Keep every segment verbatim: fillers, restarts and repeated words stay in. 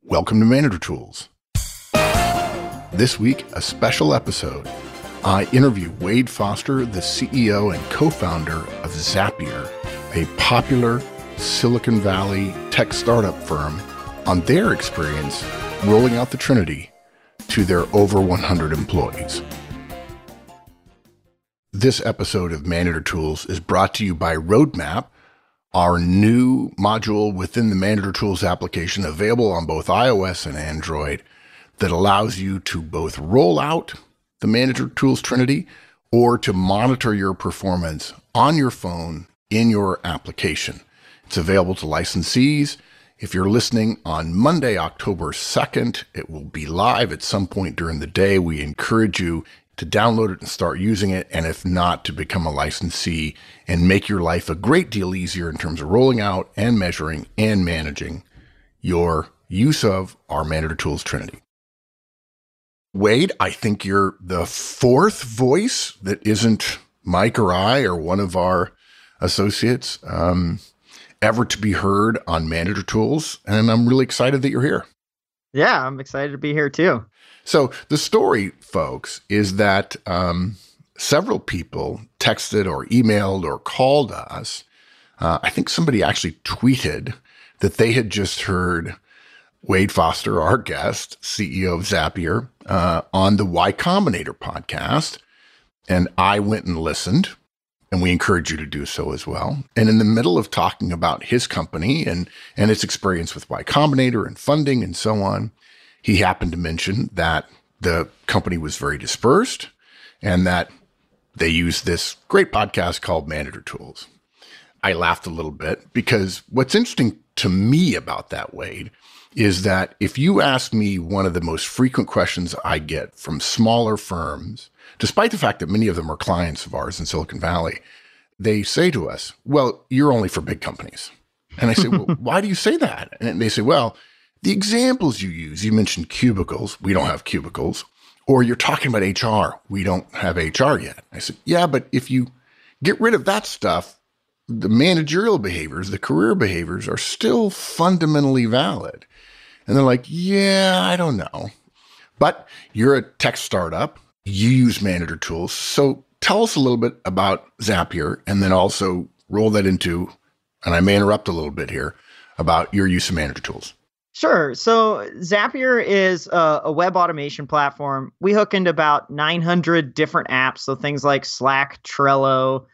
Welcome to Manager Tools. This week, a special episode. I interview Wade Foster, the C E O and co-founder of Zapier, a popular Silicon Valley tech startup firm, on their experience rolling out the Trinity to their over one hundred employees. This episode of Manager Tools is brought to you by Roadmap, our new module within the Manager Tools application, available on both iOS and Android, that allows you to both roll out the Manager Tools Trinity or to monitor your performance on your phone in your application. It's available to licensees. If you're listening on Monday, October second, it will be live at some point during the day. We encourage you to download it and start using it, and if not, to become a licensee and make your life a great deal easier in terms of rolling out and measuring and managing your use of our Manager Tools Trinity. Wade, I think you're the fourth voice that isn't Mike or I or one of our associates um, ever to be heard on Manager Tools, and I'm really excited that you're here. Yeah, I'm excited to be here too. So the story, folks, is that um, several people texted or emailed or called us. Uh, I think somebody actually tweeted that they had just heard Wade Foster, our guest, C E O of Zapier, uh, on the Y Combinator podcast. And I went and listened, and we encourage you to do so as well. And in the middle of talking about his company and, and its experience with Y Combinator and funding and so on, he happened to mention that the company was very dispersed and that they used this great podcast called Manager Tools. I laughed a little bit because what's interesting to me about that, Wade, is that if you ask me one of the most frequent questions I get from smaller firms, despite the fact that many of them are clients of ours in Silicon Valley, they say to us, well, you're only for big companies. And I say, well, why do you say that? And they say, well, the examples you use, you mentioned cubicles. We don't have cubicles. Or you're talking about H R. We don't have H R yet. I said, yeah, but if you get rid of that stuff, the managerial behaviors, the career behaviors are still fundamentally valid. And they're like, yeah, I don't know. But you're a tech startup. You use Manager Tools. So tell us a little bit about Zapier, and then also roll that into, and I may interrupt a little bit here, about your use of Manager Tools. Sure. So Zapier is a, a web automation platform. We hook into about nine hundred different apps. So things like Slack, Trello,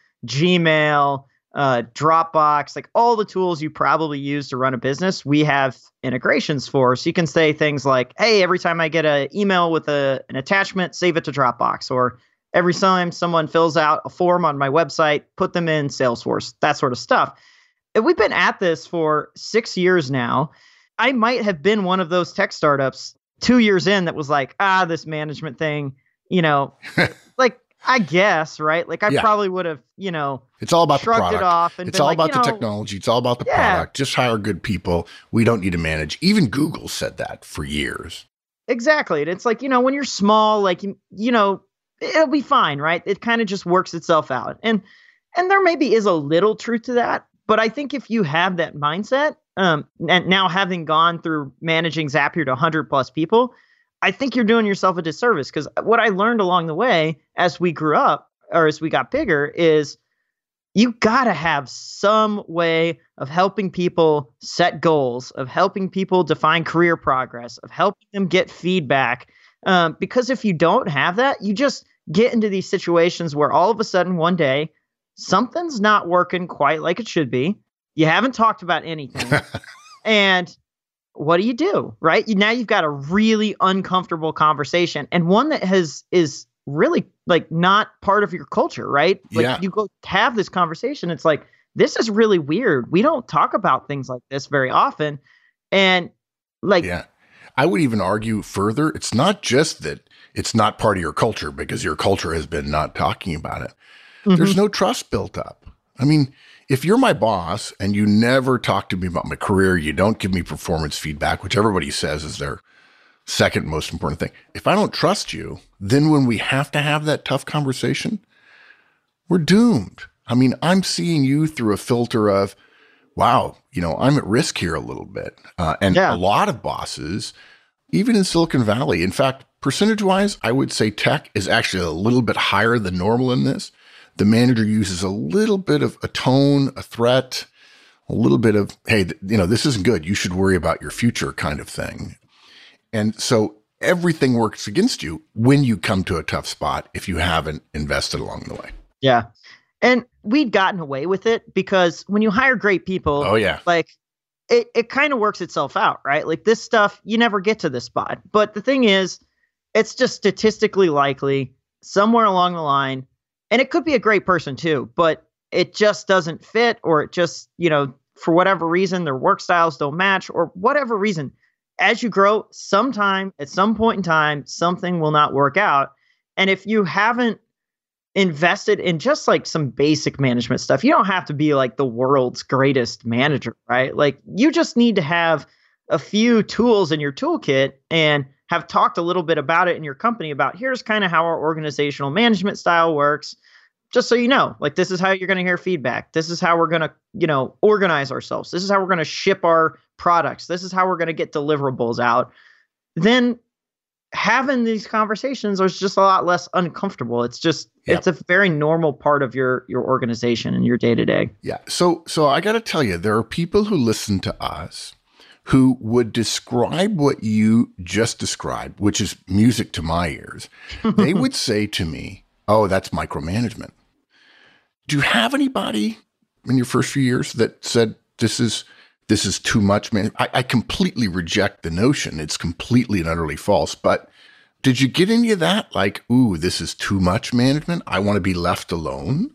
Gmail, uh, Dropbox, like all the tools you probably use to run a business, we have integrations for. So you can say things like, hey, every time I get an email with a, an attachment, save it to Dropbox. Or every time someone fills out a form on my website, put them in Salesforce, that sort of stuff. And we've been at this for six years now. I might have been one of those tech startups two years in that was like, ah, this management thing, you know, like, I guess, right? Like I yeah. probably would have, you know, it's all about shrugged the product. It off and it's been all like, about you the know, technology. It's all about the yeah. product. Just hire good people. We don't need to manage. Even Google said that for years. Exactly. And it's like, you know, when you're small, like, you, you know, it'll be fine, right? It kind of just works itself out. And, and there maybe is a little truth to that. But I think if you have that mindset, um, and now having gone through managing Zapier to one hundred plus people, I think you're doing yourself a disservice. Because what I learned along the way as we grew up or as we got bigger is you got to have some way of helping people set goals, of helping people define career progress, of helping them get feedback. Um, because if you don't have that, you just get into these situations where all of a sudden one day, something's not working quite like it should be. You haven't talked about anything. And what do you do, right? You, now you've got a really uncomfortable conversation and one that has is really like not part of your culture, right? Like yeah. you go have this conversation. It's like, this is really weird. We don't talk about things like this very often. And like, yeah, I would even argue further. It's not just that it's not part of your culture because your culture has been not talking about it. Mm-hmm. There's no trust built up. I mean, if you're my boss and you never talk to me about my career, you don't give me performance feedback, which everybody says is their second most important thing. If I don't trust you, then when we have to have that tough conversation, we're doomed. I mean, I'm seeing you through a filter of, wow, you know, I'm at risk here a little bit. Uh, and Yeah. a lot of bosses, even in Silicon Valley, in fact, percentage wise, I would say tech is actually a little bit higher than normal in this. The manager uses a little bit of a tone, a threat, a little bit of, hey, th- you know, this isn't good. You should worry about your future kind of thing. And so everything works against you when you come to a tough spot if you haven't invested along the way. Yeah. And we'd gotten away with it because when you hire great people, Oh, yeah. like it, it kind of works itself out, right? Like this stuff, you never get to this spot. But the thing is, it's just statistically likely somewhere along the line, and it could be a great person too, but it just doesn't fit, or it just, you know, for whatever reason, their work styles don't match, or whatever reason. As you grow, sometime at some point in time, something will not work out. And if you haven't invested in just like some basic management stuff, you don't have to be like the world's greatest manager, right? Like you just need to have a few tools in your toolkit and have talked a little bit about it in your company about here's kind of how our organizational management style works. Just so you know, like this is how you're going to hear feedback. This is how we're going to, you know, organize ourselves. This is how we're going to ship our products. This is how we're going to get deliverables out. Then having these conversations is just a lot less uncomfortable. It's just, Yep. it's a very normal part of your, your organization and your day to day. Yeah. So, so I got to tell you, there are people who listen to us who would describe what you just described, which is music to my ears. They would say to me, oh, that's micromanagement. Do you have anybody in your first few years that said this is this is too much, man? I, I completely reject the notion. It's completely and utterly false. But did you get any of that? Like, ooh, this is too much management. I want to be left alone.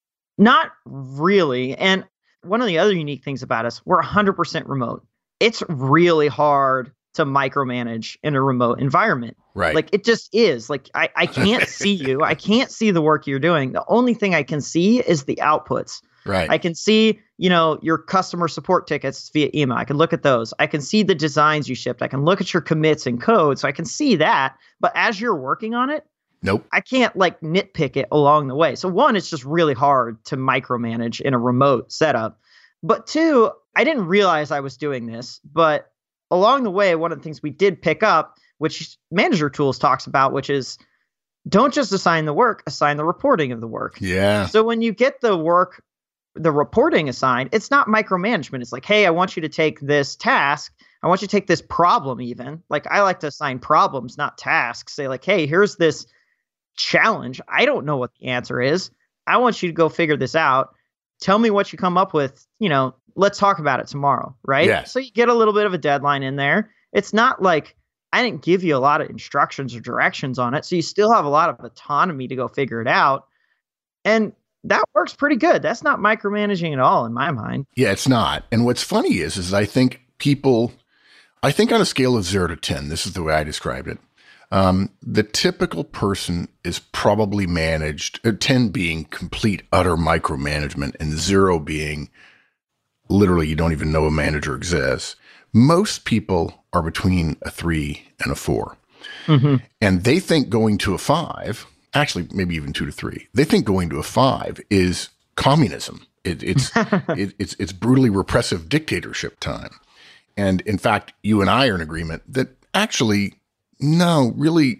Not really. And one of the other unique things about us, we're one hundred percent remote. It's really hard to micromanage in a remote environment. Right. Like it just is. Like I, I can't see you. I can't see the work you're doing. The only thing I can see is the outputs. Right. I can see, you know, your customer support tickets via email. I can look at those. I can see the designs you shipped. I can look at your commits and code. So I can see that. But as you're working on it, Nope. I can't like nitpick it along the way. So one, it's just really hard to micromanage in a remote setup. But two, I didn't realize I was doing this, but along the way, one of the things we did pick up, which Manager Tools talks about, which is don't just assign the work, assign the reporting of the work. Yeah. So when you get the work, the reporting assigned, it's not micromanagement. It's like, hey, I want you to take this task. I want you to take this problem even. Like I like to assign problems, not tasks. Say like, hey, here's this challenge. I don't know what the answer is. I want you to go figure this out. Tell me what you come up with. You know, let's talk about it tomorrow. Right. Yes. So you get a little bit of a deadline in there. It's not like I didn't give you a lot of instructions or directions on it. So you still have a lot of autonomy to go figure it out. And that works pretty good. That's not micromanaging at all in my mind. Yeah, it's not. And what's funny is, is I think people, I think on a scale of zero to ten, this is the way I described it. Um, the typical person is probably managed, uh, ten being complete, utter micromanagement, and zero being literally you don't even know a manager exists. Most people are between a three and a four. Mm-hmm. And they think going to a five, actually maybe even two to three, they think going to a five is communism. It, it's, it, it's, it's brutally repressive dictatorship time. And in fact, you and I are in agreement that actually, no, really,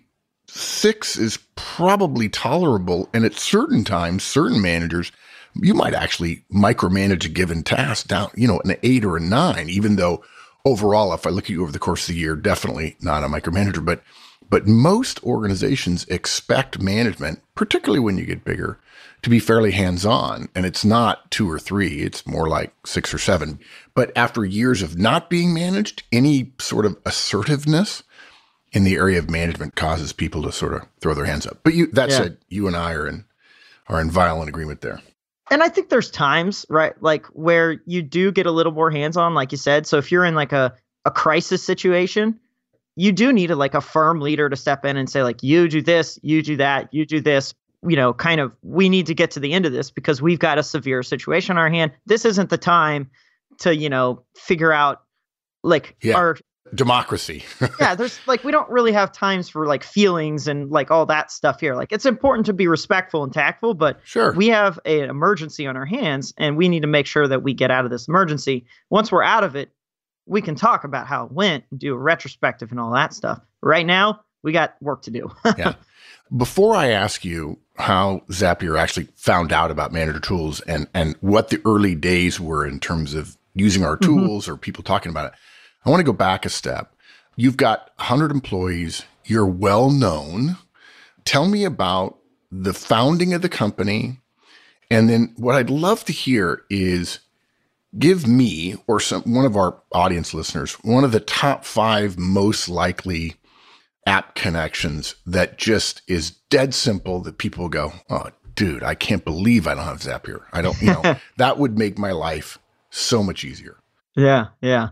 six is probably tolerable. And at certain times, certain managers, you might actually micromanage a given task down, you know, an eight or a nine, even though overall, if I look at you over the course of the year, definitely not a micromanager. But, but most organizations expect management, particularly when you get bigger, to be fairly hands-on. And it's not two or three, it's more like six or seven. But after years of not being managed, any sort of assertiveness in the area of management causes people to sort of throw their hands up. But you, that Yeah. said, you and I are in, are in violent agreement there. And I think there's times, right, like where you do get a little more hands-on, like you said. So if you're in like a, a crisis situation, you do need a, like a firm leader to step in and say like, you do this, you do that, you do this, you know, kind of, we need to get to the end of this because we've got a severe situation on our hand. This isn't the time to, you know, figure out like Yeah. our democracy. Yeah, there's like we don't really have times for like feelings and like all that stuff here. Like it's important to be respectful and tactful, but Sure. we have an emergency on our hands and we need to make sure that we get out of this emergency. Once we're out of it, we can talk about how it went and do a retrospective and all that stuff. Right now, we got work to do. Yeah. Before I ask you how Zapier actually found out about Manager Tools and, and what the early days were in terms of using our tools mm-hmm. or people talking about it, I want to go back a step. You've got one hundred employees. You're well known. Tell me about the founding of the company. And then what I'd love to hear is give me or some one of our audience listeners one of the top five most likely app connections that just is dead simple that people go, oh, dude, I can't believe I don't have Zapier. I don't, you know, that would make my life so much easier. Yeah, yeah.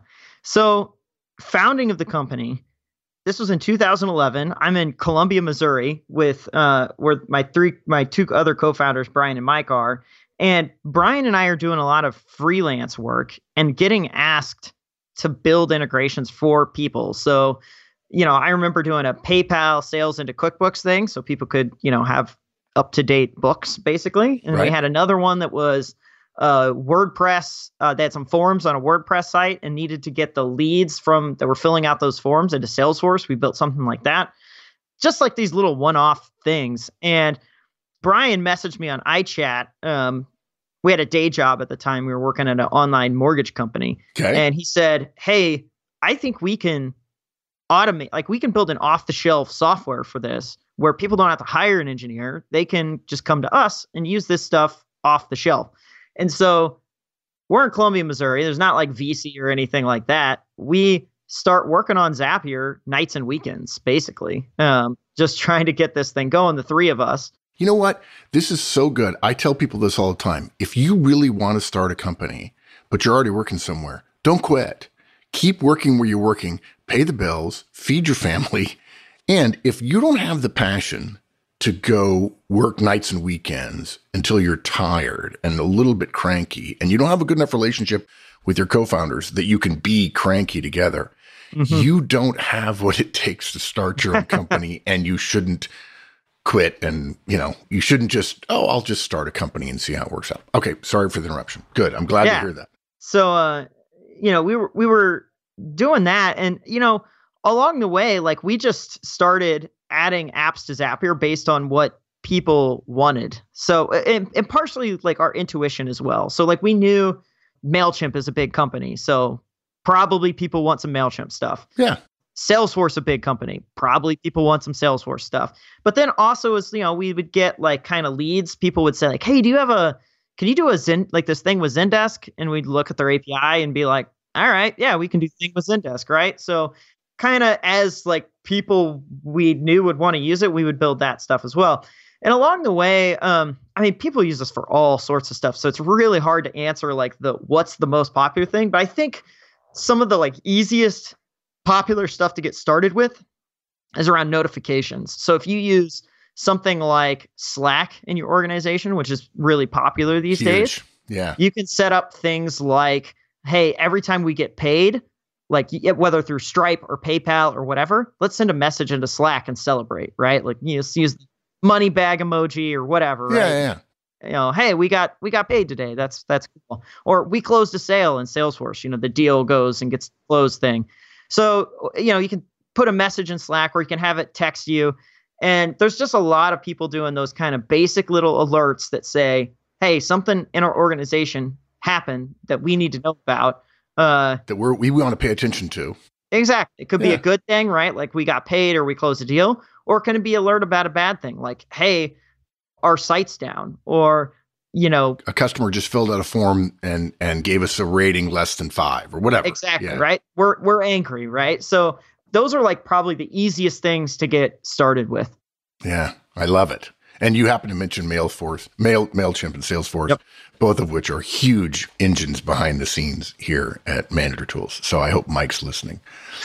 So founding of the company, this was in two thousand eleven. I'm in Columbia, Missouri with uh, where my three, my two other co-founders, Brian and Mike, are. And Brian and I are doing a lot of freelance work and getting asked to build integrations for people. So, you know, I remember doing a PayPal sales into QuickBooks thing so people could, you know, have up-to-date books basically. And right. we had another one that was uh, WordPress. Uh, they had some forms on a WordPress site and needed to get the leads from that were filling out those forms into Salesforce. We built something like that. Just like these little one-off things. And Brian messaged me on iChat. Um, we had a day job at the time. We were working at an online mortgage company. Okay. And he said, hey, I think we can automate, like we can build an off-the-shelf software for this where people don't have to hire an engineer. They can just come to us and use this stuff off the shelf. And so we're in Columbia, Missouri. There's not like V C or anything like that. We start working on Zapier nights and weekends, basically, um, just trying to get this thing going, the three of us. You know what? This is so good. I tell people this all the time. If you really want to start a company, but you're already working somewhere, don't quit. Keep working where you're working, pay the bills, feed your family. And if you don't have the passion to go work nights and weekends until you're tired and a little bit cranky, and you don't have a good enough relationship with your co-founders that you can be cranky together, mm-hmm. you don't have what it takes to start your own company, and you shouldn't quit. And, you know, you shouldn't just, oh, I'll just start a company and see how it works out. Okay. Sorry for the interruption. Good. I'm glad yeah. to hear that. So, uh, you know, we were, we were doing that. And, you know, along the way, like we just started adding apps to Zapier based on what people wanted. So, and, and partially like our intuition as well. So like we knew MailChimp is a big company. So probably people want some MailChimp stuff. Yeah. Salesforce, a big company. Probably people want some Salesforce stuff. But then also as, you know, we would get like kind of leads. People would say like, hey, do you have a, can you do a Zen, like this thing with Zendesk? And we'd look at their A P I and be like, all right, yeah, we can do thing with Zendesk, right? So kind of as like people we knew would want to use it, we would build that stuff as well. And along the way, um, I mean, people use this for all sorts of stuff. So it's really hard to answer like the, what's the most popular thing. But I think some of the like easiest popular stuff to get started with is around notifications. So if you use something like Slack in your organization, which is really popular these Huge. days, yeah, you can set up things like, hey, every time we get paid, like whether through Stripe or PayPal or whatever, let's send a message into Slack and celebrate, right? Like you know, use the money bag emoji or whatever, yeah, right? Yeah, You know, hey, we got we got paid today. That's that's cool. Or we closed a sale in Salesforce. You know, the deal goes and gets closed thing. So, you know, you can put a message in Slack or you can have it text you. And there's just a lot of people doing those kind of basic little alerts that say, hey, something in our organization happened that we need to know about. Uh, that we're, we want to pay attention to. Exactly. It could yeah. be a good thing, right? Like we got paid or we closed a deal. Or can it be alert about a bad thing? Like, hey, our site's down. Or, you know, a customer just filled out a form and and gave us a rating less than five or whatever. Exactly, yeah. right? We're we're angry, right? So those are like probably the easiest things to get started with. Yeah, I love it. And you happen to mention Mailforce, Mail, MailChimp and Salesforce, yep. both of which are huge engines behind the scenes here at Manager Tools. So I hope Mike's listening.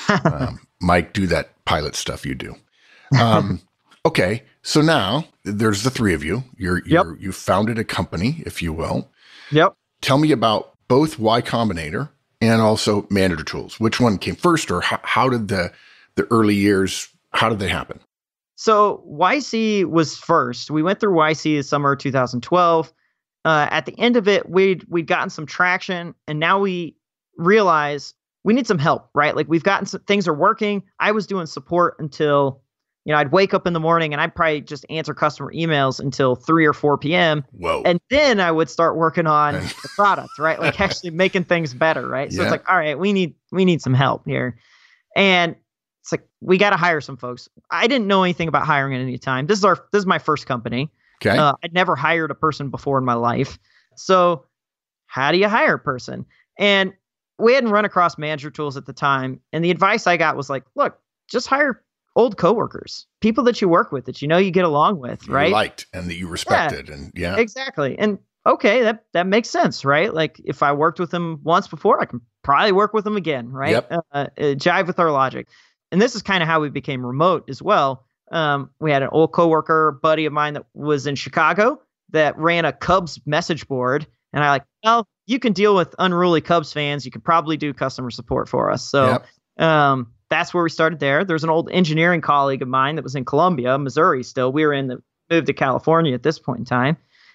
um, Mike, do that pilot stuff you do. Um, okay, so now there's the three of you. You're, you're yep. you founded a company, if you will. Yep. Tell me about both Y Combinator and also manager tools? Which one came first, or how, how did the the early years, how did they happen? So Y C was first. We went through Y C the summer of two thousand twelve. Uh, at the end of it, we'd we'd gotten some traction, and now we realize we need some help, right? Like we've gotten some things are working. I was doing support until, you know, I'd wake up in the morning and I'd probably just answer customer emails until three or four p.m. Whoa. And then I would start working on the product, right? Like actually making things better, right? So Yeah. it's like, all right, we need we need some help here. And it's like, we got to hire some folks. I didn't know anything about hiring at any time. This is our this is my first company. Okay. Uh, I'd never hired a person before in my life. So how do you hire a person? And we hadn't run across manager tools at the time. And the advice I got was like, look, just hire old coworkers, people that you work with, that you know you get along with, You right? liked and that you respected. And yeah. Exactly. And okay, that that makes sense, right? Like if I worked with them once before, I can probably work with them again, right? Yep. Uh, uh, jive with our logic. And this is kind of how we became remote as well. Um, we had an old coworker buddy of mine that was in Chicago that ran a Cubs message board. And I like, well, you can deal with unruly Cubs fans. You could probably do customer support for us. So Yep. um, that's where we started there. There's an old engineering colleague of mine that was in Columbia, Missouri still. We were in the moved to California at this point in time.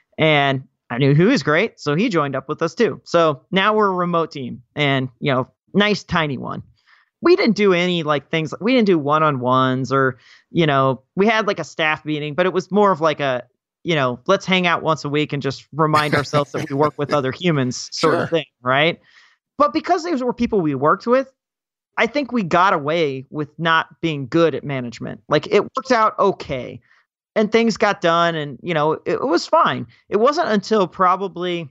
And I knew he was great. So he joined up with us too. So now we're a remote team and, you know, nice tiny one. We didn't do any like things. We didn't do one-on-ones or, you know, we had like a staff meeting, but it was more of like a, you know, let's hang out once a week and just remind ourselves that we work with other humans sort Sure. of thing. Right. But because these were people we worked with, I think we got away with not being good at management. Like it worked out okay and things got done and, you know, it, it was fine. It wasn't until probably,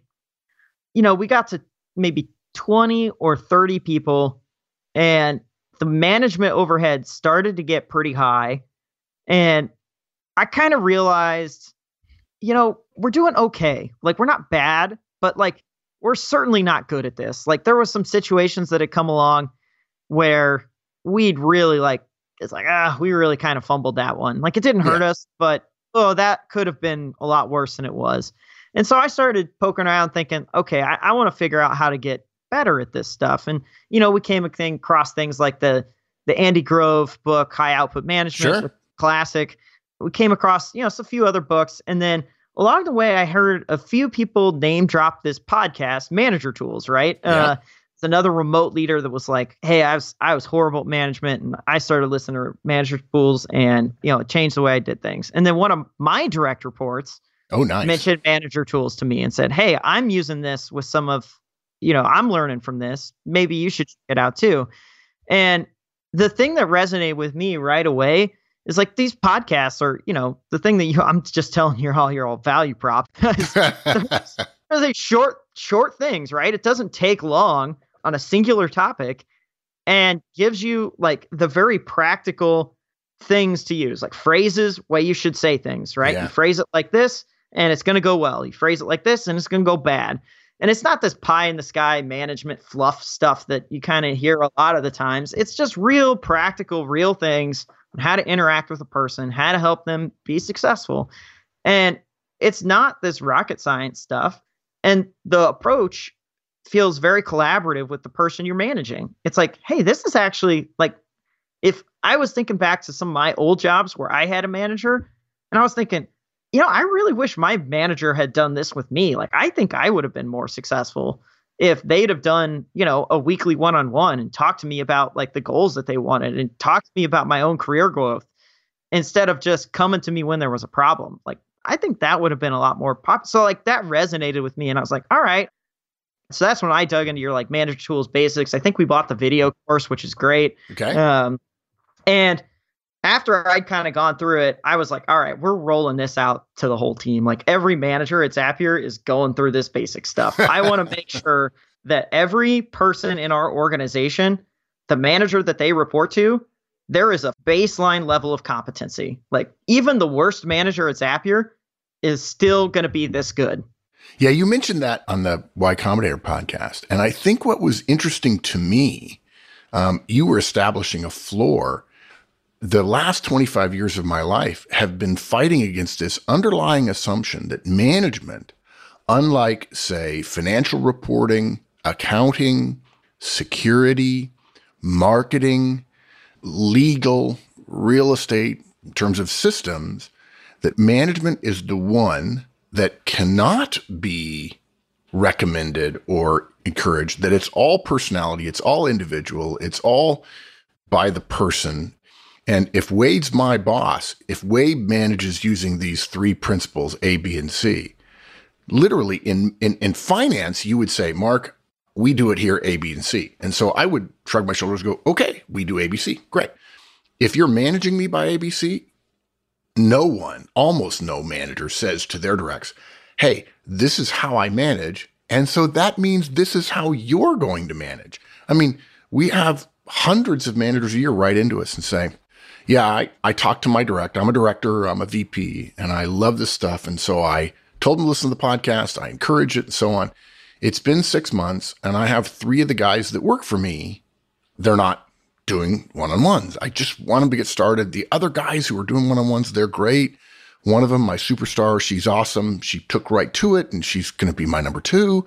you know, we got to maybe twenty or thirty people and the management overhead started to get pretty high. And I kind of realized, you know, we're doing okay. Like we're not bad, but like we're certainly not good at this. Like there was some situations that had come along where we'd really like, it's like, ah, we really kind of fumbled that one. Like it didn't hurt Yeah. us, but oh, that could have been a lot worse than it was. And so I started poking around thinking, okay, I, I want to figure out how to get better at this stuff. And, you know, we came across things like the, the Andy Grove book, High Output Management, Sure. with classic. We came across, you know, a few other books. And then along the way, I heard a few people name drop this podcast, Manager Tools, right? Yeah. Uh, it's another remote leader that was like, hey, I was I was horrible at management. And I started listening to Manager Tools and, you know, it changed the way I did things. And then one of my direct reports Oh, nice. mentioned Manager Tools to me and said, hey, I'm using this with some of, you know, I'm learning from this. Maybe you should check it out too. And the thing that resonated with me right away is like these podcasts are, you know, the thing that you, I'm just telling you all your all value prop. They're these short, short things, right? It doesn't take long on a singular topic and gives you like the very practical things to use, like phrases, way you should say things, right? Yeah. You phrase it like this and it's going to go well. You phrase it like this and it's going to go bad. And it's not this pie in the sky management fluff stuff that you kind of hear a lot of the times. It's just real practical, real things on how to interact with a person, how to help them be successful. And it's not this rocket science stuff. And the approach feels very collaborative with the person you're managing. It's like, hey, this is actually like, if I was thinking back to some of my old jobs where I had a manager and I was thinking, you know, I really wish my manager had done this with me. Like, I think I would have been more successful if they'd have done, you know, a weekly one-on-one and talked to me about like the goals that they wanted and talked to me about my own career growth instead of just coming to me when there was a problem. Like, I think that would have been a lot more pop. So like that resonated with me and I was like, all right. So that's when I dug into your like Manager Tools basics. I think we bought the video course, which is great. Okay. Um, and after I'd kind of gone through it, I was like, all right, we're rolling this out to the whole team. Like every manager at Zapier is going through this basic stuff. I want to make sure that every person in our organization, the manager that they report to, there is a baseline level of competency. Like even the worst manager at Zapier is still going to be this good. Yeah, you mentioned that on the Y Combinator podcast. And I think what was interesting to me, um, you were establishing a floor. The last twenty-five years of my life have been fighting against this underlying assumption that management, unlike, say, financial reporting, accounting, security, marketing, legal, real estate, in terms of systems, that management is the one that cannot be recommended or encouraged, that it's all personality, it's all individual, it's all by the person. And if Wade's my boss, if Wade manages using these three principles, A, B, and C, literally in, in, in finance, you would say, Mark, we do it here, A, B, and C. And so I would shrug my shoulders and go, okay, we do A, B, C. Great. If you're managing me by A, B, C, no one, almost no manager says to their directs, hey, this is how I manage. And so that means this is how you're going to manage. I mean, we have hundreds of managers a year write into us and say, yeah, I, I talked to my director. I'm a director, I'm a V P, and I love this stuff. And so I told them to listen to the podcast. I encourage it and so on. It's been six months and I have three of the guys that work for me. They're not doing one-on-ones. I just want them to get started. The other guys who are doing one-on-ones, they're great. One of them, my superstar, she's awesome. She took right to it and she's going to be my number two.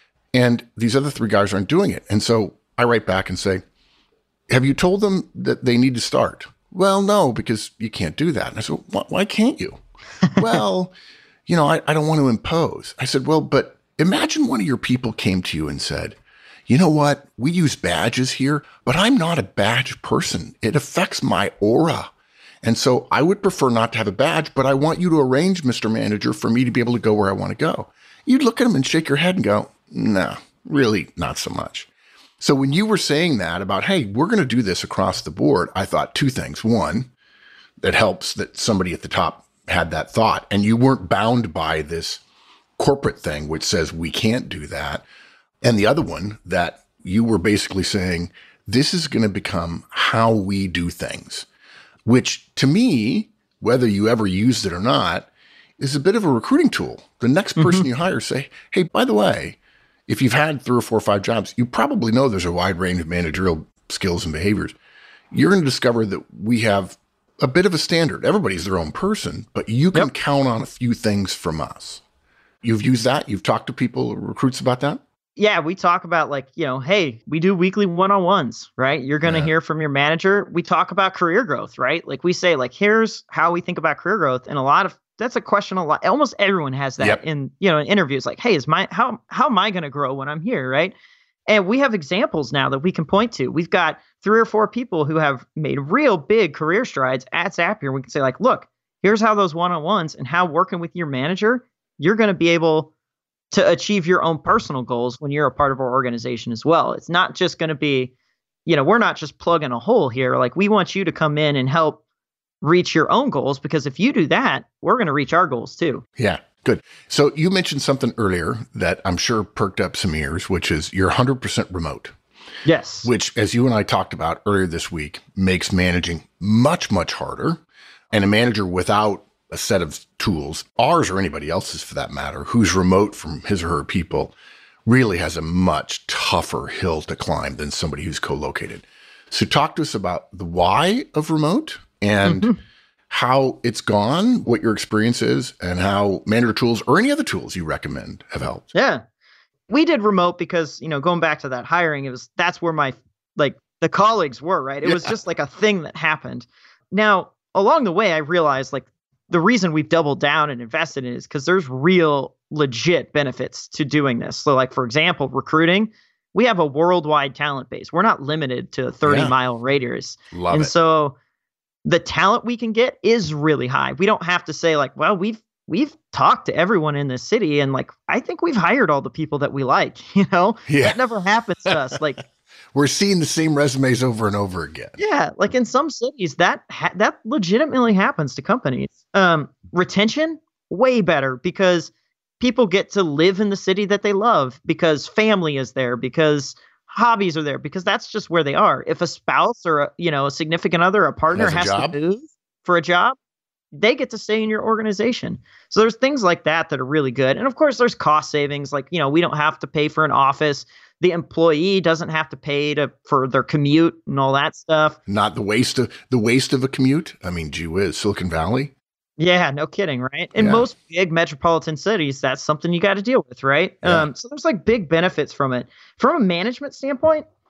And these other three guys aren't doing it. And so I write back and say, have you told them that they need to start? Well, no, because you can't do that. And I said, why, why can't you? Well, you know, I, I don't want to impose. I said, well, but imagine one of your people came to you and said, you know what? We use badges here, but I'm not a badge person. It affects my aura. And so I would prefer not to have a badge, but I want you to arrange, Mister Manager, for me to be able to go where I want to go. You'd look at them and shake your head and go, no, really not so much. So when you were saying that about, hey, we're going to do this across the board, I thought two things. One, it helps that somebody at the top had that thought and you weren't bound by this corporate thing, which says we can't do that. And the other one, that you were basically saying, this is going to become how we do things, which to me, whether you ever used it or not, is a bit of a recruiting tool. The next person mm-hmm. you hire, say, hey, by the way, if you've had three or four or five jobs, you probably know there's a wide range of managerial skills and behaviors. You're going to discover that we have a bit of a standard. Everybody's their own person, but you can yep. count on a few things from us. You've used that? You've talked to people, recruits about that? Yeah, we talk about like, you know, hey, we do weekly one-on-ones, right? You're going to yeah. hear from your manager. We talk about career growth, right? Like we say, like, here's how we think about career growth. And a lot of, that's a question a lot. Almost everyone has that yep. in, you know, in interviews. Like, hey, is my, how, how am I going to grow when I'm here, right? And we have examples now that we can point to. We've got three or four people who have made real big career strides at Zapier. We can say like, look, here's how those one-on-ones and how working with your manager, you're going to be able to achieve your own personal goals when you're a part of our organization as well. It's not just going to be, you know, we're not just plugging a hole here. Like we want you to come in and help reach your own goals, because if you do that, we're going to reach our goals too. Yeah, good. So you mentioned something earlier that I'm sure perked up some ears, which is you're one hundred percent remote. Yes. Which, as you and I talked about earlier this week, makes managing much, much harder. And a manager without a set of tools, ours or anybody else's for that matter, who's remote from his or her people, really has a much tougher hill to climb than somebody who's co-located. So talk to us about the why of remote and mm-hmm. how it's gone, what your experience is, and how manager tools or any other tools you recommend have helped. Yeah. We did remote because, you know, going back to that hiring, it was, that's where my, like the colleagues were, right? It yeah. was just like a thing that happened. Now, along the way, I realized like, the reason we've doubled down and invested in it is because there's real legit benefits to doing this. So like, for example, recruiting, we have a worldwide talent base. We're not limited to a thirty yeah. mile radius. Love and it. So the talent we can get is really high. We don't have to say like, well, we've, we've talked to everyone in this city and like, I think we've hired all the people that we like, you know, yeah. that never happens to us. Like, we're seeing the same resumes over and over again. Yeah, like in some cities, that ha- that legitimately happens to companies. Um, retention, way better because people get to live in the city that they love because family is there, because hobbies are there, because that's just where they are. If a spouse or a, you know, a significant other, a partner has, has to move for a job, they get to stay in your organization. So there's things like that that are really good. And of course, there's cost savings. Like, you know, we don't have to pay for an office. The employee doesn't have to pay to for their commute and all that stuff. Not the waste of the waste of a commute. I mean, gee whiz, Silicon Valley. Yeah, no kidding, right? In yeah. most big metropolitan cities, that's something you got to deal with, right? Yeah. Um, so there's like big benefits from it. From a management standpoint,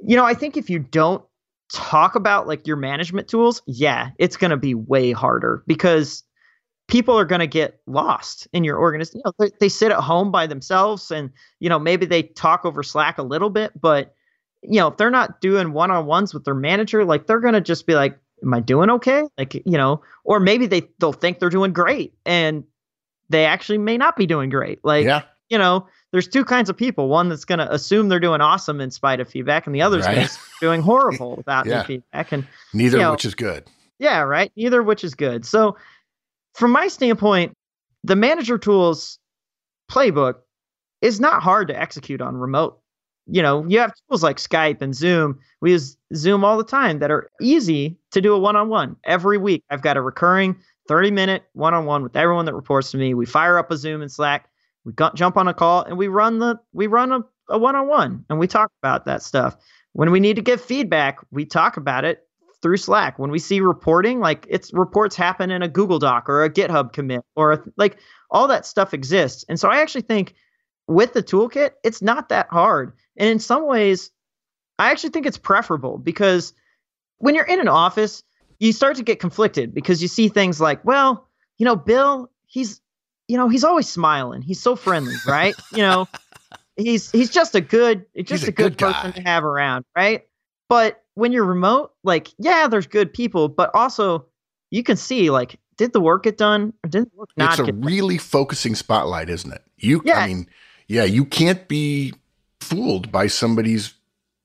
You know, I think if you don't talk about like your management tools, yeah, it's going to be way harder because people are going to get lost in your organization. You know, they, they sit at home by themselves and, you know, maybe they talk over Slack a little bit, but, you know, if they're not doing one-on-ones with their manager, like they're going to just be like, am I doing okay? Like, you know, or maybe they, they'll think they're doing great and they actually may not be doing great. Like, Yeah. you know, there's two kinds of people. One that's going to assume they're doing awesome in spite of feedback, and the other's Right. going to doing horrible without Yeah. any feedback. And Neither you of know, which is good. yeah, right. Neither of which is good. So from my standpoint, the manager tools playbook is not hard to execute on remote. You know, you have tools like Skype and Zoom. We use Zoom all the time that are easy to do a one-on-one. Every week, I've got a recurring thirty minute one-on-one with everyone that reports to me. We fire up a Zoom and Slack. We got, jump on a call and we run the we run a, a one-on-one and we talk about that stuff. When we need to give feedback, we talk about it through Slack. When we see reporting, like it's reports happen in a Google Doc or a GitHub commit or a, like all that stuff exists. And so I actually think with the toolkit, it's not that hard. And in some ways, I actually think it's preferable because when you're in an office, you start to get conflicted because you see things like, well, you know, Bill, he's, you know, he's always smiling. He's so friendly, right? You know, he's he's just a good, just He's a, a good, good person guy. to have around, right? But when you're remote, like, yeah, there's good people, but also you can see like, did the work get done or didn't the work not It's a get done? really focusing spotlight, isn't it? You, Yeah. I mean, yeah, you can't be fooled by somebody's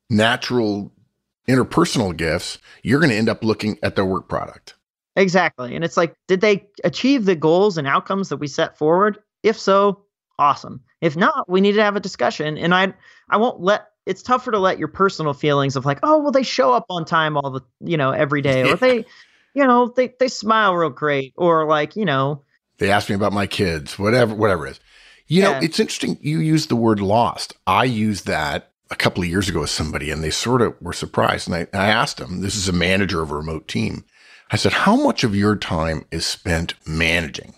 natural interpersonal gifts. You're going to end up looking at their work product. Exactly. And it's like, did they achieve the goals and outcomes that we set forward? If so, awesome. If not, we need to have a discussion. And I I won't let it's tougher to let your personal feelings of like, oh, well, they show up on time all the, you know, every day, Yeah. or they, you know, they they smile real great, or like, you know, They ask me about my kids, whatever, whatever it is. You know, Yeah. it's interesting. You use the word lost. I used that a couple of years ago with somebody and they sort of were surprised. And I, I asked them, this is a manager of a remote team. I said, how much of your time is spent managing?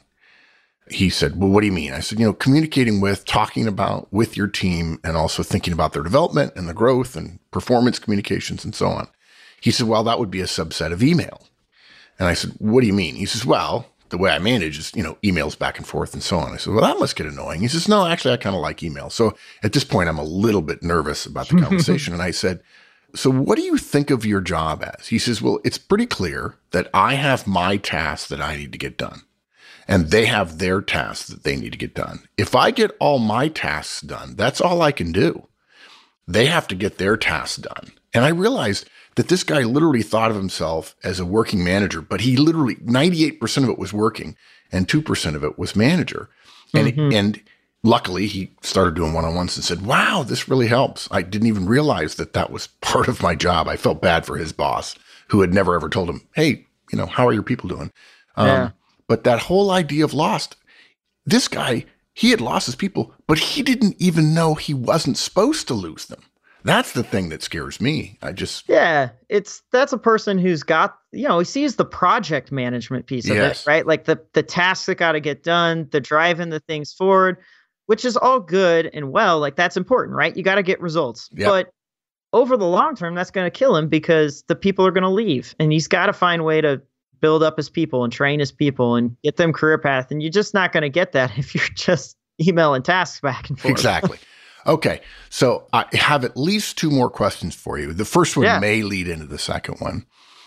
He said, well, what do you mean? I said, you know, communicating with, talking about with your team and also thinking about their development and the growth and performance communications and so on. He said, well, that would be a subset of email. And I said, what do you mean? He says, well, the way I manage is, you know, emails back and forth and so on. I said, well, that must get annoying. He says, no, actually, I kind of like email. So at this point, I'm a little bit nervous about the conversation. And I said, so what do you think of your job as? He says, well, it's pretty clear that I have my tasks that I need to get done. And they have their tasks that they need to get done. If I get all my tasks done, that's all I can do. They have to get their tasks done. And I realized that this guy literally thought of himself as a working manager, but he literally, ninety-eight percent of it was working and two percent of it was manager. And, Mhm. and luckily he started doing one-on-ones and said, wow, this really helps. I didn't even realize that that was part of my job. I felt bad for his boss who had never ever told him, hey, you know, how are your people doing? Um, Yeah. But that whole idea of lost, this guy, he had lost his people, but he didn't even know he wasn't supposed to lose them. That's the thing that scares me. I just, Yeah, it's that's a person who's got, you know, he sees the project management piece of Yes. it, right? Like the the tasks that got to get done, the driving the things forward, which is all good and well. Like that's important, right? You got to get results. Yep. But over the long term, that's going to kill him because the people are going to leave, and he's got to find a way to build up his people and train his people and get them career path. And you're just not going to get that if you're just emailing tasks back and forth. exactly. Okay. So I have at least two more questions for you. The first one Yeah. may lead into the second one.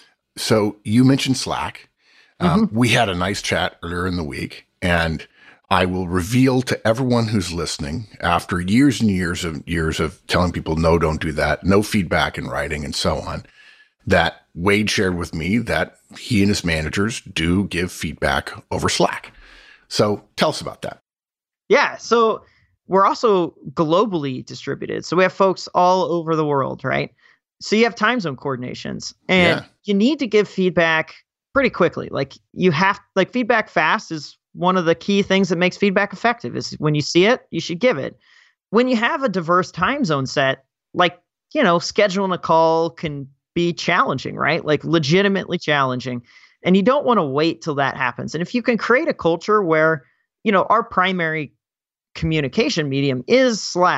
So you mentioned Slack. Um, Mm-hmm. We had a nice chat earlier in the week, and I will reveal to everyone who's listening after years and years of years of telling people, no, don't do that, no feedback in writing and so on, that Wade shared with me that he and his managers do give feedback over Slack. So tell us about that. Yeah. So we're also globally distributed. So we have folks all over the world, right? So you have time zone coordinations and Yeah. you need to give feedback pretty quickly. Like you have, like feedback fast is one of the key things that makes feedback effective is when you see it, you should give it. When you have a diverse time zone set, like, you know, scheduling a call can be challenging, right? Like legitimately challenging. And you don't want to wait till that happens. And if you can create a culture where, you know, our primary communication medium is Slack,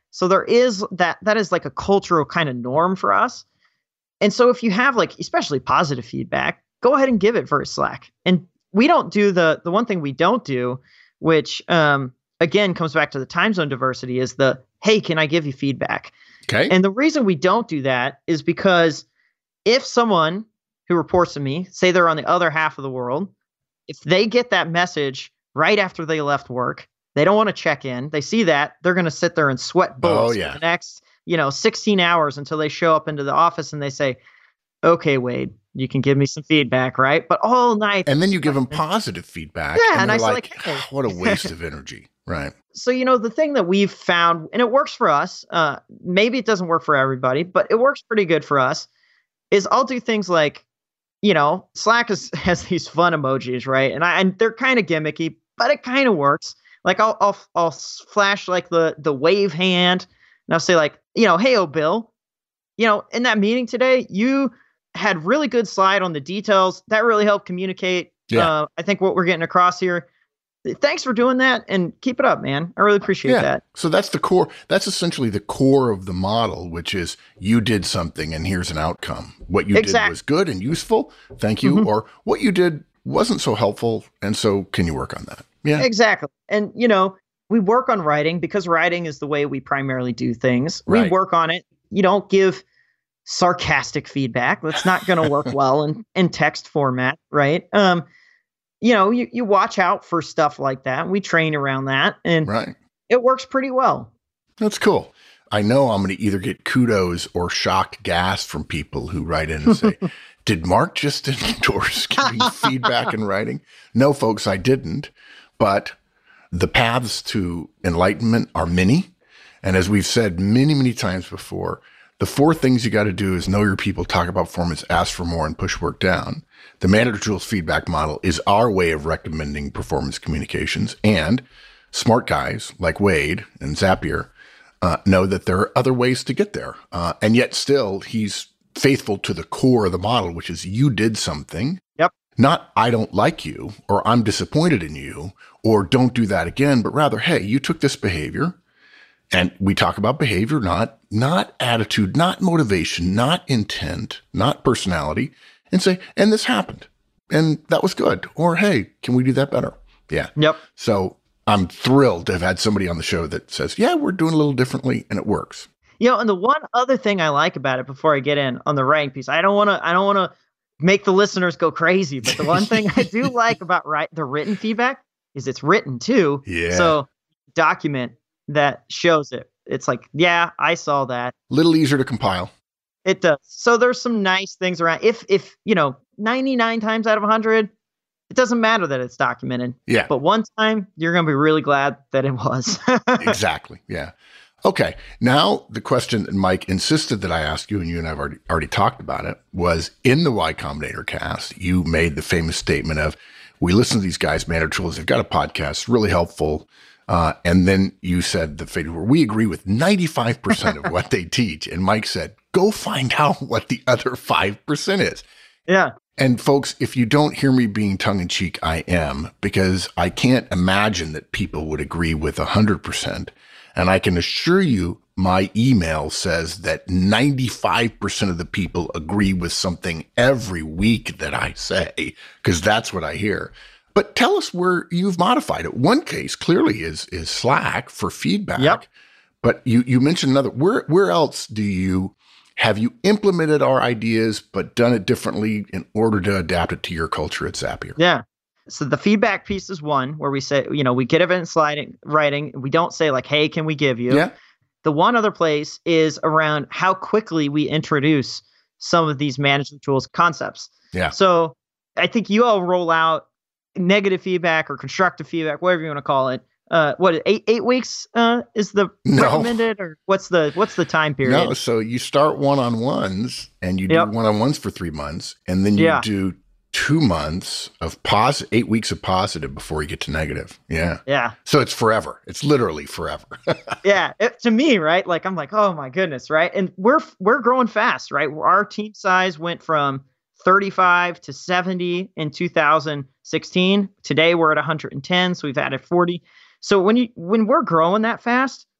So there is that, that is like a cultural kind of norm for us. And so if you have like, especially positive feedback, go ahead and give it via Slack. And we don't do the, the one thing we don't do, which um, again, comes back to the time zone diversity, is the, hey, can I give you feedback? Okay. And the reason we don't do that is because if someone who reports to me, say they're on the other half of the world, if they get that message right after they left work, they don't want to check in. They see that, they're going to sit there and sweat bullets Oh, yeah. for the next, you know, sixteen hours until they show up into the office and they say, okay, Wade, you can give me some feedback, right? But all night. And then you give them positive feedback. Yeah, and, and I they're say like, like, hey. "Ah, what a waste of energy. Right. So, you know, the thing that we've found, and it works for us, uh, maybe it doesn't work for everybody, but it works pretty good for us, is I'll do things like, you know, Slack is, has these fun emojis, right? And I, and they're kind of gimmicky, but it kind of works. Like I'll, I'll, I'll flash like the, the wave hand, and I'll say like, you know, hey, oh, Bill, you know, in that meeting today, you had really good slide on the details. That really helped communicate. Yeah. Uh, I think what we're getting across here. Thanks for doing that, and keep it up, man. I really appreciate Yeah. that. So that's the core. That's essentially the core of the model, which is you did something and here's an outcome. What you Exact- did was good and useful. Thank you. Mhm. Or what you did wasn't so helpful. And so can you work on that? Yeah. Exactly. And, you know, we work on writing because writing is the way we primarily do things. We Right. work on it. You don't give sarcastic feedback. That's not going to work well in, in text format, right? Um, you know, you, you watch out for stuff like that. We train around that, and Right. it works pretty well. That's cool. I know I'm going to either get kudos or shocked gas from people who write in and say, did Mark just endorse giving feedback in writing? No, folks, I didn't. But the paths to enlightenment are many. And as we've said many, many times before, the four things you got to do is know your people, talk about performance, ask for more, and push work down. The Manager Tools feedback model is our way of recommending performance communications. And smart guys like Wade and Zapier uh, know that there are other ways to get there. Uh, and yet still, he's faithful to the core of the model, which is you did something. Yep. Not, I don't like you, or I'm disappointed in you, or don't do that again, but rather, hey, you took this behavior. And we talk about behavior, not, not attitude, not motivation, not intent, not personality, and say, and this happened and that was good. Or, hey, can we do that better? Yeah. Yep. So I'm thrilled to have had somebody on the show that says, yeah, we're doing a little differently and it works. You know, and the one other thing I like about it before I get in on the writing piece, I don't want to, I don't want to make the listeners go crazy, but the one thing I do like about write, the written feedback is it's written too. Yeah. So document that shows it. It's like, yeah, I saw that. Little easier to compile. It does. So there's some nice things around. If, if, you know, ninety-nine times out of one hundred, it doesn't matter that it's documented. Yeah. But one time, you're going to be really glad that it was. Exactly. Yeah. Okay. Now, the question that Mike insisted that I ask you, and you and I have already, already talked about it, was in the Y Combinator cast, you made the famous statement of, we listen to these guys, Manager Tools, they've got a podcast, really helpful. Uh, and then you said the figure where we agree with ninety-five percent of what they teach. And Mike said, go find out what the other five percent is. Yeah. And folks, if you don't hear me being tongue in cheek, I am, because I can't imagine that people would agree with one hundred percent. And I can assure you my email says that ninety-five percent of the people agree with something every week that I say, because that's what I hear. But tell us where you've modified it. One case clearly is is Slack for feedback. Yep. But you you mentioned another. Where where else do you have you implemented our ideas but done it differently in order to adapt it to your culture at Zapier? Yeah. So the feedback piece is one where we say, you know, we get event sliding writing. We don't say like, hey, can we give you? Yeah. The one other place is around how quickly we introduce some of these management tools concepts. Yeah. So I think you all roll out negative feedback or constructive feedback, whatever you want to call it. Uh, what eight eight weeks uh, is the No. recommended, or what's the what's the time period? No, so you start one-on-ones and you do Yep. one-on-ones for three months, and then you Yeah. do two months of pos, eight weeks of positive before you get to negative. Yeah. Yeah, So it's forever. It's literally forever. yeah. It, to me, right? Like I'm like, oh my goodness, right? And we're we're growing fast, right? Our team size went from thirty-five to seventy in two thousand sixteen. Today we're at one hundred ten, so we've added forty. So when you when we're growing that fast,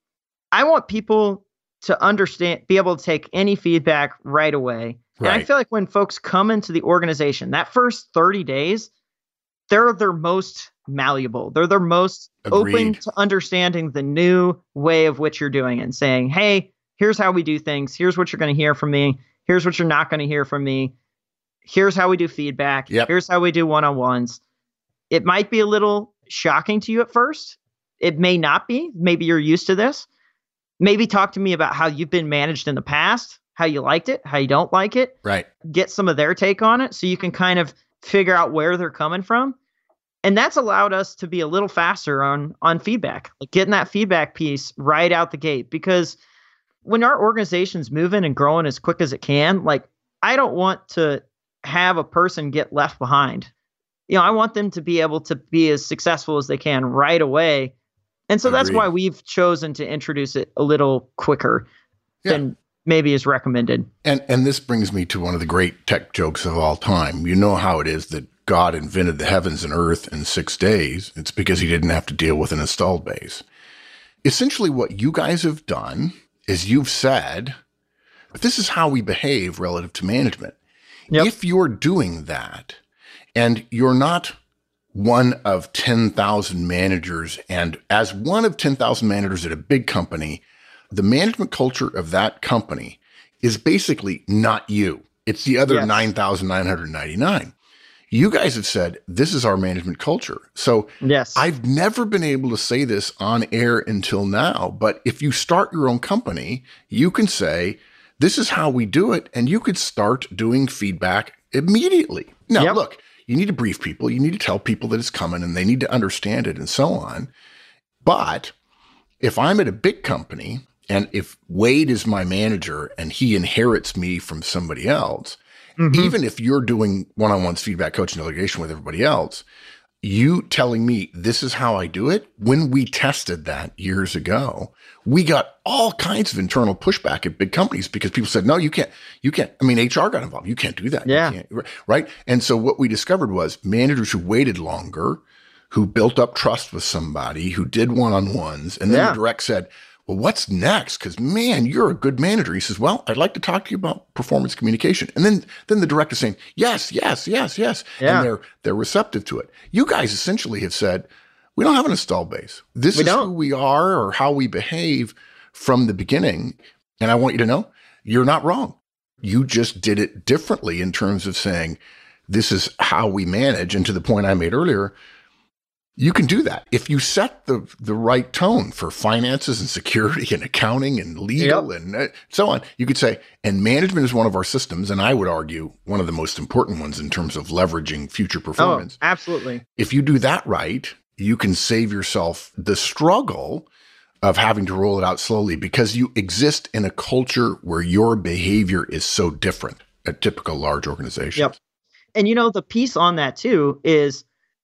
I want people to understand, be able to take any feedback right away. Right. And I feel like when folks come into the organization, that first thirty days, they're their most malleable. They're their most Agreed. open to understanding the new way of which you're doing it and saying, hey, here's how we do things. Here's what you're going to hear from me. Here's what you're not going to hear from me. Here's how we do feedback. Yep. Here's how we do one-on-ones. It might be a little shocking to you at first. It may not be. Maybe you're used to this. Maybe talk to me about how you've been managed in the past, how you liked it, how you don't like it. Right. Get some of their take on it so you can kind of figure out where they're coming from. And that's allowed us to be a little faster on on feedback, like getting that feedback piece right out the gate. Because when our organization's moving and growing as quick as it can, like I don't want to have a person get left behind. You know, I want them to be able to be as successful as they can right away. And so that's Agreed. why we've chosen to introduce it a little quicker Yeah. than maybe is recommended. And and this brings me to one of the great tech jokes of all time. You know how it is that God invented the heavens and earth in six days. It's because he didn't have to deal with an installed base. Essentially, what you guys have done is you've said, this is how we behave relative to management. Yep. If you're doing that and you're not one of ten thousand managers, and as one of ten thousand managers at a big company, the management culture of that company is basically not you. It's the other Yes. nine thousand nine hundred ninety-nine. You guys have said, this is our management culture. So Yes. I've never been able to say this on air until now, but if you start your own company, you can say, this is how we do it, and you could start doing feedback immediately. Now, Yep. look, you need to brief people. You need to tell people that it's coming, and they need to understand it and so on. But if I'm at a big company, and if Wade is my manager and he inherits me from somebody else, Mhm. even if you're doing one-on-ones feedback, coaching, delegation with everybody else, you telling me this is how I do it, when we tested that years ago, we got all kinds of internal pushback at big companies because people said, no, you can't, you can't. I mean, H R got involved. You can't do that. You Yeah. can't, right. And so what we discovered was managers who waited longer, who built up trust with somebody, who did one-on-ones, and then Yeah. the direct said, well, what's next? Because, man, you're a good manager. He says, well, I'd like to talk to you about performance communication. And then then the director's saying, yes, yes, yes, yes. Yeah. And they're they're receptive to it. You guys essentially have said, we don't have an install base. This We is don't. who we are or how we behave from the beginning. And I want you to know, you're not wrong. You just did it differently in terms of saying, this is how we manage. And to the point I made earlier, you can do that. If you set the, the right tone for finances and security and accounting and legal Yep. and uh, so on, you could say, and management is one of our systems, and I would argue one of the most important ones in terms of leveraging future Oh, performance. absolutely. If you do that right, you can save yourself the struggle of having to roll it out slowly because you exist in a culture where your behavior is so different at typical large organizations. Yep. And you know, the piece on that too is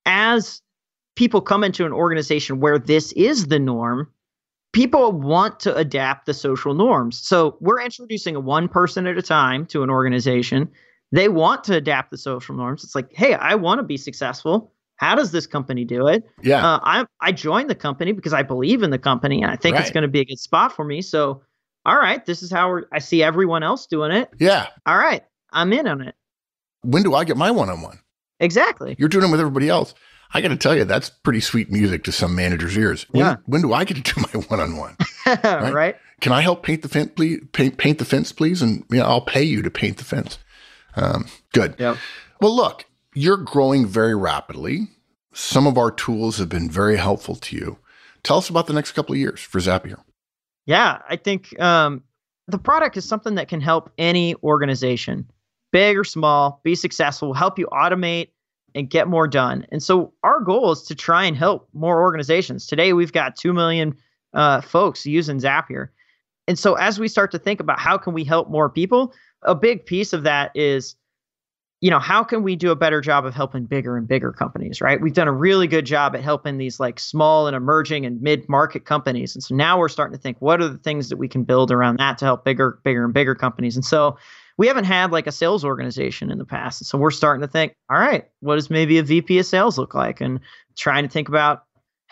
as people come into an organization where this is the norm, people want to adapt the social norms. So we're introducing a one person at a time to an organization. They want to adapt the social norms. It's like, hey, I want to be successful. How does this company do it? Yeah. Uh, I I joined the company because I believe in the company and I think it's Right. going to be a good spot for me. So, all right, this is how we're, I see everyone else doing it. Yeah. All right, I'm in on it. When do I get my one-on-one? Exactly. You're doing it with everybody else. I got to tell you, that's pretty sweet music to some managers' ears. When, Yeah. when do I get to do my one-on-one? right? Can I help paint the fence, please? Paint, paint the fence, please, and you know, I'll pay you to paint the fence. Um, good. Yep. Well, look, you're growing very rapidly. Some of our tools have been very helpful to you. Tell us about the next couple of years for Zapier. Yeah, I think um, the product is something that can help any organization, big or small, be successful, help you automate and get more done. And so our goal is to try and help more organizations. Today, we've got two million uh, folks using Zapier. And so as we start to think about how can we help more people, a big piece of that is, you know, how can we do a better job of helping bigger and bigger companies, right? We've done a really good job at helping these like small and emerging and mid-market companies. And so now we're starting to think, what are the things that we can build around that to help bigger, bigger and bigger companies? And so we haven't had like a sales organization in the past. And so we're starting to think, all right, what does maybe a V P of sales look like? And trying to think about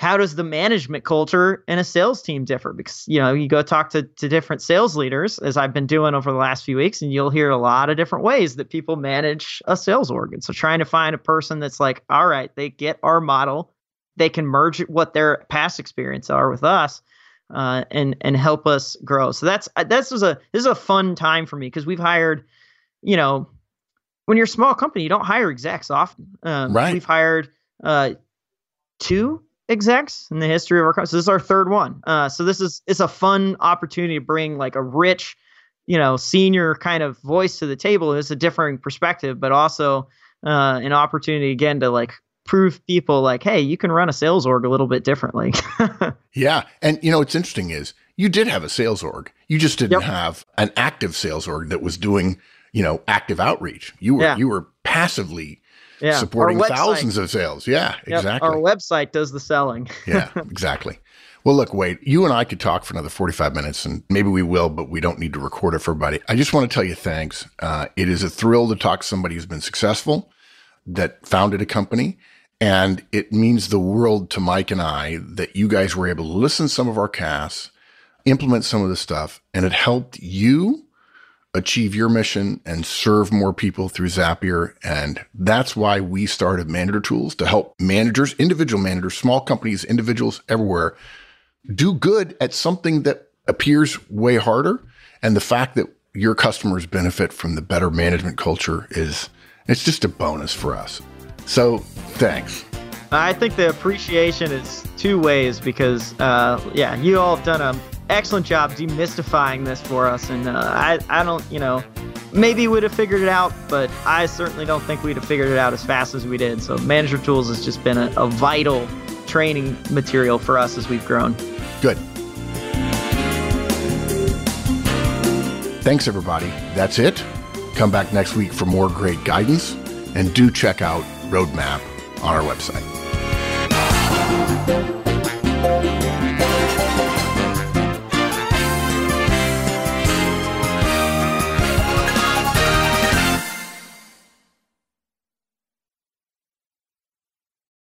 how does the management culture in a sales team differ? Because, you know, you go talk to, to different sales leaders, as I've been doing over the last few weeks, and you'll hear a lot of different ways that people manage a sales org. And so trying to find a person that's like, all right, they get our model, they can merge what their past experience are with us, uh, and and help us grow. So that's this was a this is a fun time for me, because we've hired, you know, when you're a small company, you don't hire execs often. Um, right. We've hired uh, two execs in the history of our company. So this is our third one. Uh, so this is it's a fun opportunity to bring like a rich, you know, senior kind of voice to the table. It's a differing perspective, but also uh, an opportunity again to like prove people like, hey, you can run a sales org a little bit differently. Yeah. And you know, what's interesting is you did have a sales org. You just didn't Yep. have an active sales org that was doing, you know, active outreach. You were, Yeah. you were passively Yeah. supporting Our website- thousands of sales. Yeah, Yep, exactly. Our website does the selling. Yeah, exactly. Well, look, Wade, you and I could talk for another forty-five minutes, and maybe we will, but we don't need to record it for everybody. I just want to tell you thanks. Uh, it is a thrill to talk to somebody who's been successful, that founded a company, and it means the world to Mike and I that you guys were able to listen to some of our casts, implement some of the stuff, and it helped you achieve your mission and serve more people through Zapier. And that's why we started Manager Tools, to help managers, individual managers, small companies, individuals everywhere do good at something that appears way harder. And the fact that your customers benefit from the better management culture is, it's just a bonus for us. So thanks. I think the appreciation is two ways, because, uh, yeah, you all have done an excellent job demystifying this for us. And uh, I, I don't, you know, maybe we'd have figured it out, but I certainly don't think we'd have figured it out as fast as we did. So Manager Tools has just been a, a vital training material for us as we've grown. Good. Thanks, everybody. That's it. Come back next week for more great guidance, and do check out Roadmap on our website.